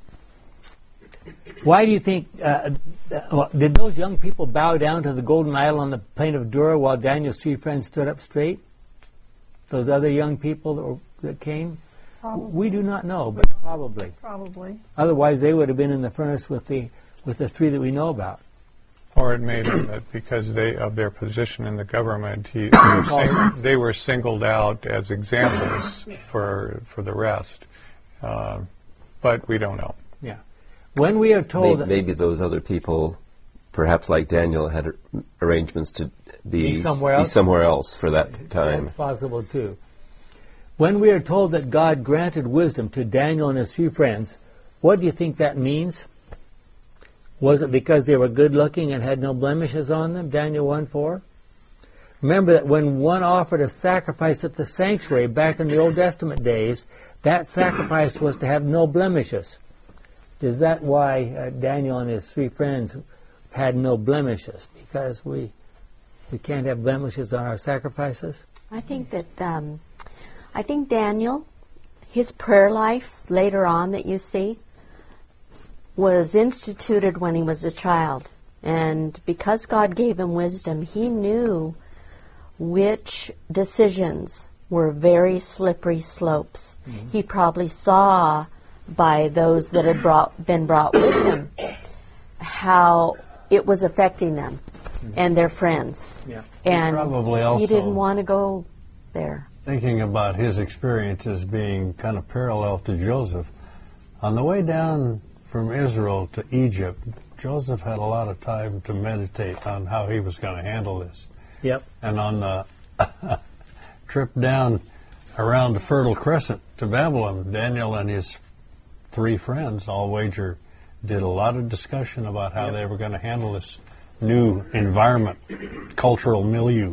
why do you think, uh, uh, did those young people bow down to the golden idol on the plain of Dura while Daniel's three friends stood up straight? Those other young people that, were, that came? Probably. We do not know, but probably. Probably. Otherwise, they would have been in the furnace with the with the three that we know about. Or it may be that because they of their position in the government, he, they, were sing, they were singled out as examples for for the rest. Uh, but we don't know. Yeah. When we are told... Maybe, maybe those other people, perhaps like Daniel, had ar- arrangements to be, be, somewhere, else? be somewhere else for that time. That's possible, too. When we are told that God granted wisdom to Daniel and his three friends, what do you think that means? Was it because they were good-looking and had no blemishes on them, Daniel one four? Remember that when one offered a sacrifice at the sanctuary back in the Old Testament days, that sacrifice was to have no blemishes. Is that why uh, Daniel and his three friends had no blemishes? Because we we can't have blemishes on our sacrifices? I think that um, I think Daniel, his prayer life later on that you see, was instituted when he was a child. And because God gave him wisdom, he knew which decisions were very slippery slopes. Mm-hmm. He probably saw by those that had brought, been brought with him how it was affecting them mm-hmm. and their friends. Yeah. And probably also he didn't want to go there. Thinking about his experiences being kind of parallel to Joseph, on the way down from Israel to Egypt, Joseph had a lot of time to meditate on how he was going to handle this. Yep. And on the trip down around the Fertile Crescent to Babylon, Daniel and his three friends, all wager, did a lot of discussion about how yep. they were going to handle this new environment, cultural milieu.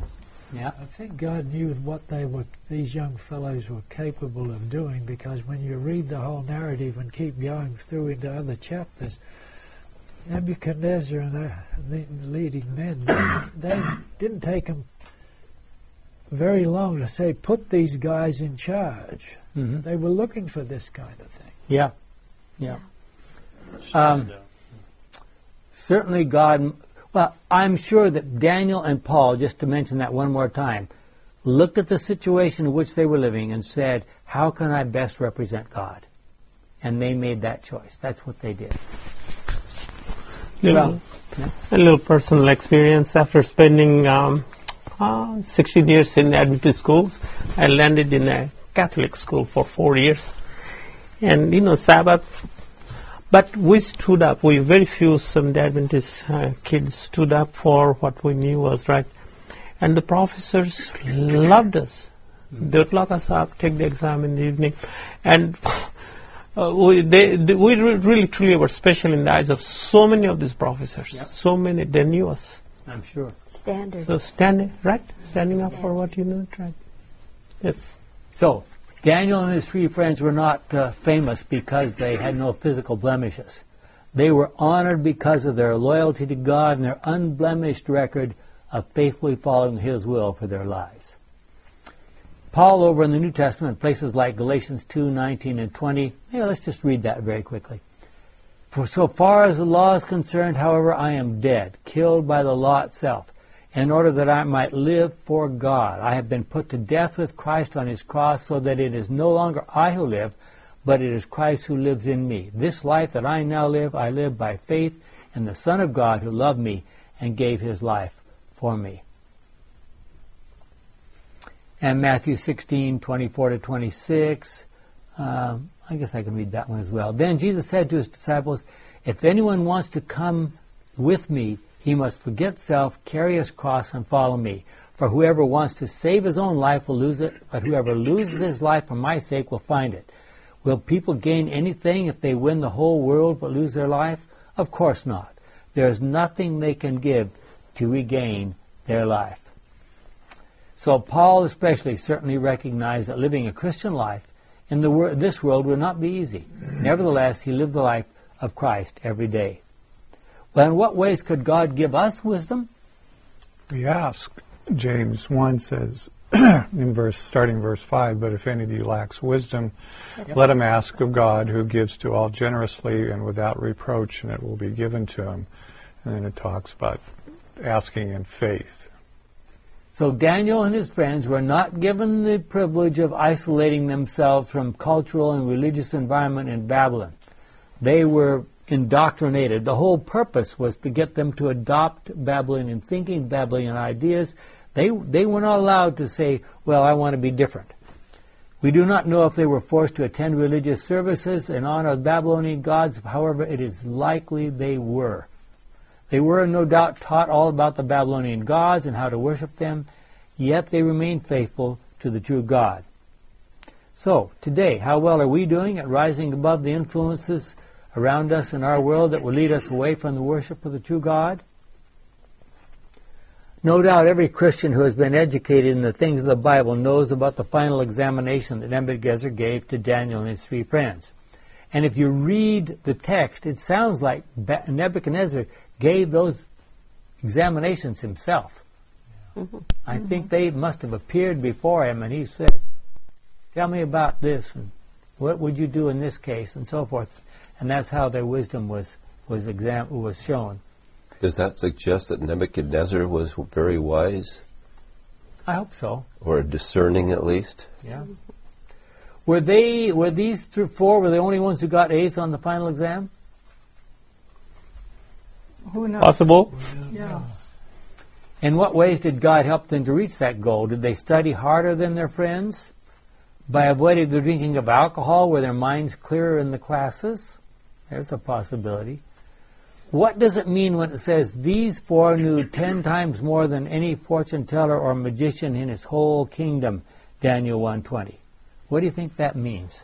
Yeah. I think God knew what they were, these young fellows were capable of doing, because when you read the whole narrative and keep going through into other chapters, Nebuchadnezzar and the, the leading men, they, they didn't take them very long to say, put these guys in charge. Mm-hmm. They were looking for this kind of thing. Yeah. Yeah. Um, certainly God, well, I'm sure that Daniel and Paul, just to mention that one more time, looked at the situation in which they were living and said, how can I best represent God? And they made that choice. That's what they did. Little, Well, yeah. A little personal experience. After spending um, uh, sixteen years in Adventist schools, I landed in a Catholic school for four years. And, you know, Sabbath. But we stood up. We, very few Seventh Adventist uh, kids stood up for what we knew was right. And the professors loved us. Mm. They would lock us up, take the exam in the evening. And uh, we, they, they, we re- really, truly were special in the eyes of so many of these professors. Yep. So many, they knew us. I'm sure. Standard. So standing, right? Standing up for what you know, right? Yes. So, Daniel and his three friends were not uh, famous because they had no physical blemishes. They were honored because of their loyalty to God and their unblemished record of faithfully following His will for their lives. Paul, over in the New Testament, places like Galatians two, nineteen and twenty, yeah, let's just read that very quickly. For so far as the law is concerned, however, I am dead, killed by the law itself, in order that I might live for God. I have been put to death with Christ on His cross, so that it is no longer I who live, but it is Christ who lives in me. This life that I now live, I live by faith in the Son of God who loved me and gave His life for me. And Matthew sixteen, twenty-four to twenty-six, um, I guess I can read that one as well. Then Jesus said to His disciples, if anyone wants to come with me, he must forget self, carry his cross, and follow me. For whoever wants to save his own life will lose it, but whoever loses his life for my sake will find it. Will people gain anything if they win the whole world but lose their life? Of course not. There is nothing they can give to regain their life. So Paul especially certainly recognized that living a Christian life in the wor- this world would not be easy. Nevertheless, he lived the life of Christ every day. Well, in what ways could God give us wisdom? We ask. James one says, in verse starting verse five, but if any of you lacks wisdom, yep. let him ask of God, who gives to all generously and without reproach, and it will be given to him. And then it talks about asking in faith. So Daniel and his friends were not given the privilege of isolating themselves from cultural and religious environment in Babylon. They were indoctrinated. The whole purpose was to get them to adopt Babylonian thinking, Babylonian ideas. They they were not allowed to say, well, I want to be different. We do not know if they were forced to attend religious services in honor of Babylonian gods. However, it is likely they were. They were no doubt taught all about the Babylonian gods and how to worship them, yet they remained faithful to the true God. So, today, how well are we doing at rising above the influences around us in our world that will lead us away from the worship of the true God? No doubt every Christian who has been educated in the things of the Bible knows about the final examination that Nebuchadnezzar gave to Daniel and his three friends. And if you read the text, it sounds like Nebuchadnezzar gave those examinations himself. Mm-hmm. I mm-hmm. think they must have appeared before him, and he said, tell me about this, and what would you do in this case, and so forth. And that's how their wisdom was was exam- was shown. Does that suggest that Nebuchadnezzar was very wise? I hope so. Or discerning, at least? Yeah. Were they? Were these th- four? Were the only ones who got A's on the final exam? Who knows? Possible. Yeah. In what ways did God help them to reach that goal? Did they study harder than their friends? By avoiding the drinking of alcohol, were their minds clearer in the classes? There's a possibility. What does it mean when it says, these four knew ten times more than any fortune teller or magician in his whole kingdom, Daniel one twenty? What do you think that means?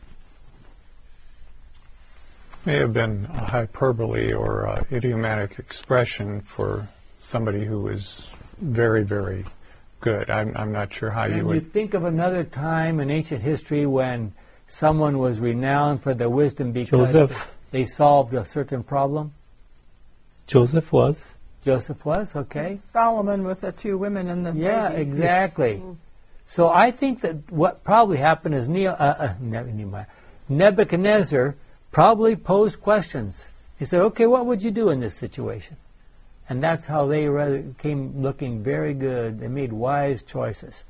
May have been a hyperbole or a idiomatic expression for somebody who is very, very good. I'm, I'm not sure how Can you you would. think of another time in ancient history when someone was renowned for their wisdom because Joseph. they solved a certain problem? Joseph was. Joseph was, okay. Solomon with the two women and the Yeah, baby. exactly. So I think that what probably happened is Neo, uh, uh, Nehemiah, Nebuchadnezzar probably posed questions. He said, okay, what would you do in this situation? And that's how they rather came looking very good. They made wise choices.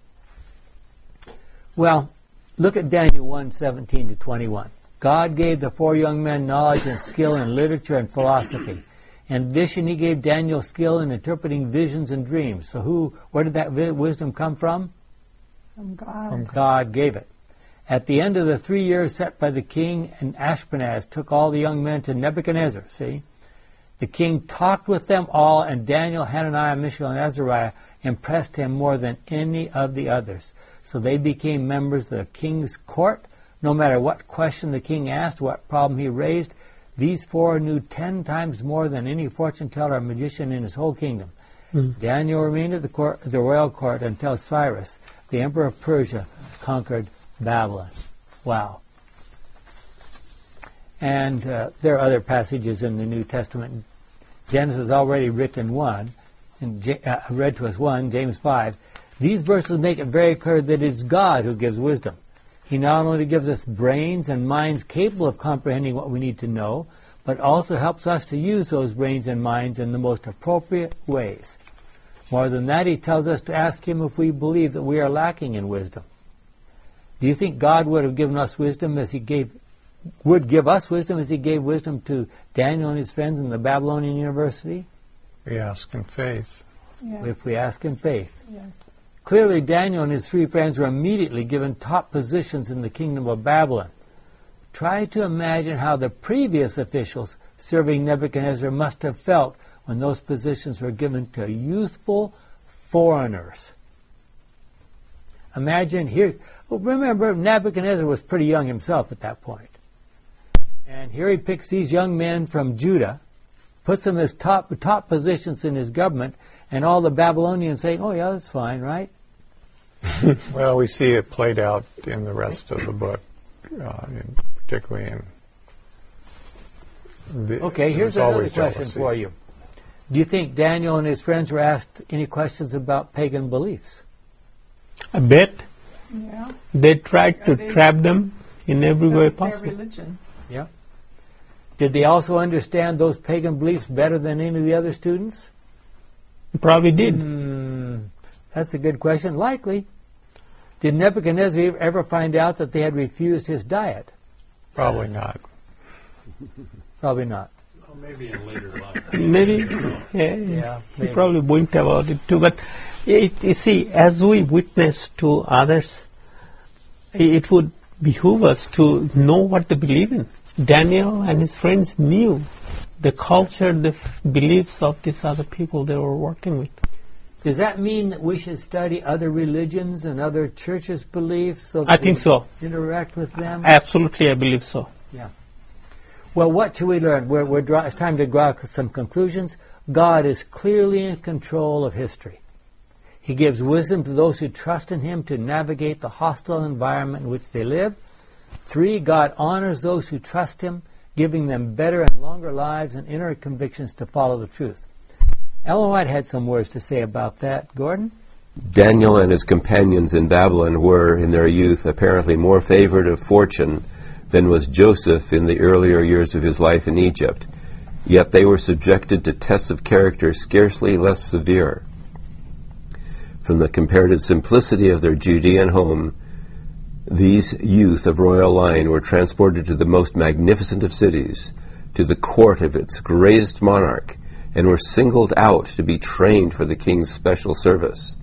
Well, look at Daniel one, seventeen to twenty-one. God gave the four young men knowledge and skill in literature and philosophy. In addition, he gave Daniel skill in interpreting visions and dreams. So who, where did that vi- wisdom come from? From God. From God gave it. At the end of the three years set by the king, and Ashpenaz took all the young men to Nebuchadnezzar, see? The king talked with them all, and Daniel, Hananiah, Mishael, and Azariah impressed him more than any of the others. So they became members of the king's court. No matter what question the king asked, what problem he raised, these four knew ten times more than any fortune teller or magician in his whole kingdom. Mm. Daniel remained at the, court, the royal court until Cyrus, the emperor of Persia, conquered Babylon. Wow. And uh, there are other passages in the New Testament. Genesis already written one, and J- uh, read to us one, James five. These verses make it very clear that it is God who gives wisdom. He not only gives us brains and minds capable of comprehending what we need to know, but also helps us to use those brains and minds in the most appropriate ways. More than that, he tells us to ask him if we believe that we are lacking in wisdom. Do you think God would have given us wisdom as he gave, would give us wisdom as he gave wisdom to Daniel and his friends in the Babylonian University? We ask in faith. Yeah. If we ask in faith. Yes. Clearly, Daniel and his three friends were immediately given top positions in the kingdom of Babylon. Try to imagine how the previous officials serving Nebuchadnezzar must have felt when those positions were given to youthful foreigners. Imagine here, well, remember Nebuchadnezzar was pretty young himself at that point. And here he picks these young men from Judah, puts them as top, top positions in his government, and all the Babylonians saying, oh yeah, that's fine, right? Well, we see it played out in the rest of the book, uh, in, particularly in the... Okay, here's there's another always question jealousy. for you. Do you think Daniel and his friends were asked any questions about pagan beliefs? I bet Yeah. they tried to They- trap them in every way Their possible. religion. Yeah. Did they also understand those pagan beliefs better than any of the other students? Probably did. Hmm, that's a good question. Likely. Did Nebuchadnezzar ever find out that they had refused his diet? Probably not. Probably not. Well, maybe in later life. Maybe, yeah, Yeah, he maybe. probably winked about it too. But it, you see, as we witness to others, it would behoove us to know what they believe in. Daniel and his friends knew the culture, the f- beliefs of these other people they were working with. Does that mean that we should study other religions and other churches' beliefs so that I think we so. interact with them? Absolutely, I believe so. Well, what should we learn? We're, we're draw, it's time to draw some conclusions. God is clearly in control of history. He gives wisdom to those who trust in Him to navigate the hostile environment in which they live. Three, God honors those who trust Him, giving them better and longer lives and inner convictions to follow the truth. Ellen White had some words to say about that. Gordon? Daniel and his companions in Babylon were, in their youth, apparently more favored of fortune than was Joseph in the earlier years of his life in Egypt. Yet they were subjected to tests of character scarcely less severe. From the comparative simplicity of their Judean home, these youth of royal line were transported to the most magnificent of cities, to the court of its greatest monarch, and were singled out to be trained for the king's special service.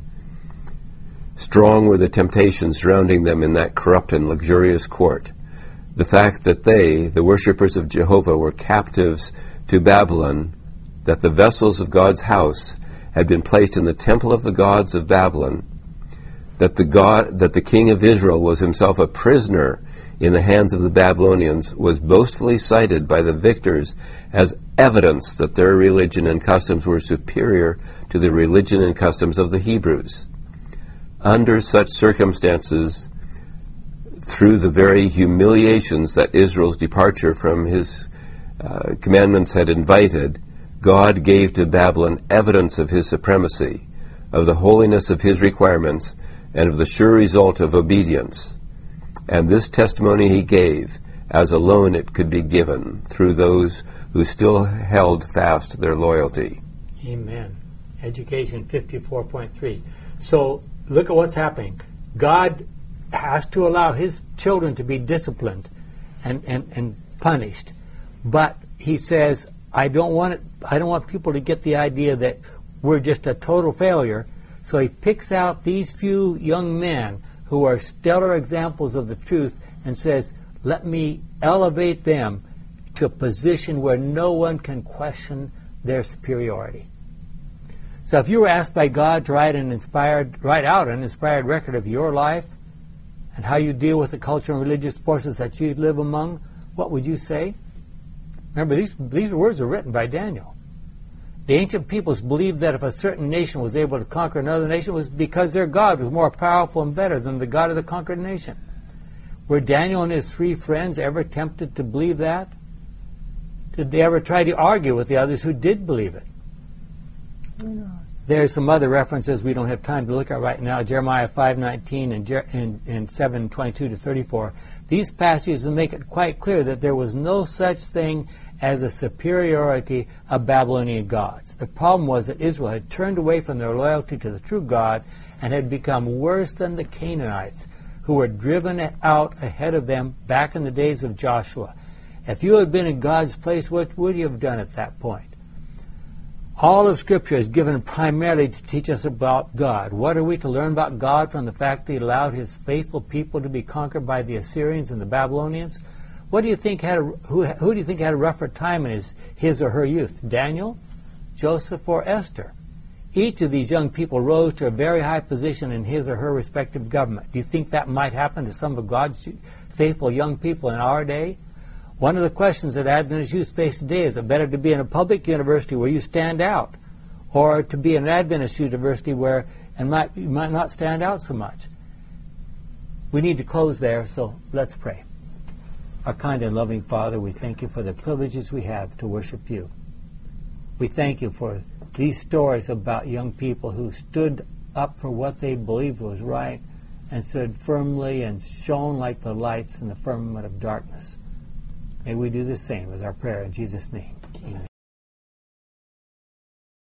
Strong were the temptations surrounding them in that corrupt and luxurious court. The fact that they, the worshippers of Jehovah, were captives to Babylon, that the vessels of God's house had been placed in the temple of the gods of Babylon, that the God, that the king of Israel was himself a prisoner in the hands of the Babylonians, was boastfully cited by the victors as evidence that their religion and customs were superior to the religion and customs of the Hebrews. under such circumstances, through the very humiliations that Israel's departure from his uh, commandments had invited, God gave to Babylon evidence of his supremacy, of the holiness of his requirements, and of the sure result of obedience. And this testimony he gave, as alone it could be given, through those who still held fast their loyalty. Amen. Education fifty-four point three. So look at what's happening. God has to allow his children to be disciplined and, and, and punished. But he says, I don't want it, I don't want people to get the idea that we're just a total failure. So he picks out these few young men who are stellar examples of the truth and says, let me elevate them to a position where no one can question their superiority. So if you were asked by God to write an inspired, write out an inspired record of your life and how you deal with the cultural and religious forces that you live among, what would you say? Remember, these, these words are written by Daniel. The ancient peoples believed that if a certain nation was able to conquer another nation, it was because their God was more powerful and better than the God of the conquered nation. Were Daniel and his three friends ever tempted to believe that? Did they ever try to argue with the others who did believe it? There's some other references we don't have time to look at right now. Jeremiah five nineteen and, Jer- and, and seven twenty-two to thirty-four. These passages make it quite clear that there was no such thing as a superiority of Babylonian gods. The problem was that Israel had turned away from their loyalty to the true God and had become worse than the Canaanites, who were driven out ahead of them back in the days of Joshua. If you had been in God's place, what would you have done at that point? All of Scripture is given primarily to teach us about God. What are we to learn about God from the fact that he allowed his faithful people to be conquered by the Assyrians and the Babylonians? What do you think had a, who, who do you think had a rougher time in his, his or her youth? Daniel, Joseph, or Esther? Each of these young people rose to a very high position in his or her respective government. Do you think that might happen to some of God's faithful young people in our day? One of the questions that Adventist youth face today is, it better to be in a public university where you stand out, or to be in an Adventist university where and might, you might not stand out so much? We need to close there, so let's pray. Our kind and loving Father, we thank you for the privileges we have to worship you. We thank you for these stories about young people who stood up for what they believed was right and stood firmly and shone like the lights in the firmament of darkness. May we do the same as our prayer in Jesus' name.